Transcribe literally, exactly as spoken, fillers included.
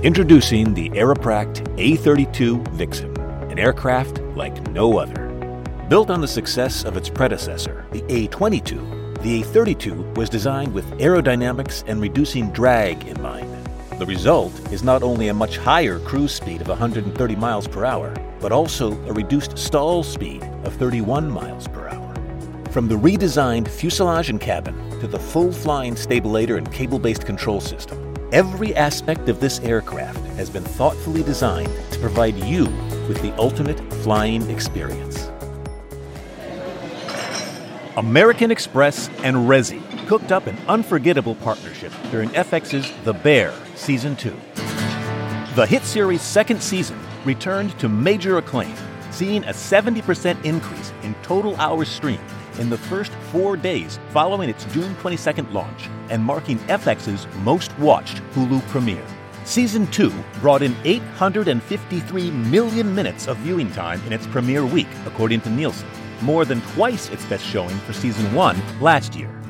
Introducing the Aeropract A thirty-two Vixen, an aircraft like no other. Built on the success of its predecessor, the A twenty-two, the A thirty-two was designed with aerodynamics and reducing drag in mind. The result is not only a much higher cruise speed of one hundred thirty miles per hour, but also a reduced stall speed of thirty-one miles per hour. From the redesigned fuselage and cabin to the full-flying stabilator and cable-based control system, every aspect of this aircraft has been thoughtfully designed to provide you with the ultimate flying experience. American Express and Resi cooked up an unforgettable partnership during F X's The Bear Season two. The hit series' second season returned to major acclaim, seeing a seventy percent increase in total hours streamed in the first four days following its June twenty-second launch and marking F X's most-watched Hulu premiere. Season two brought in eight hundred fifty-three million minutes of viewing time in its premiere week, according to Nielsen, more than twice its best showing for Season one last year.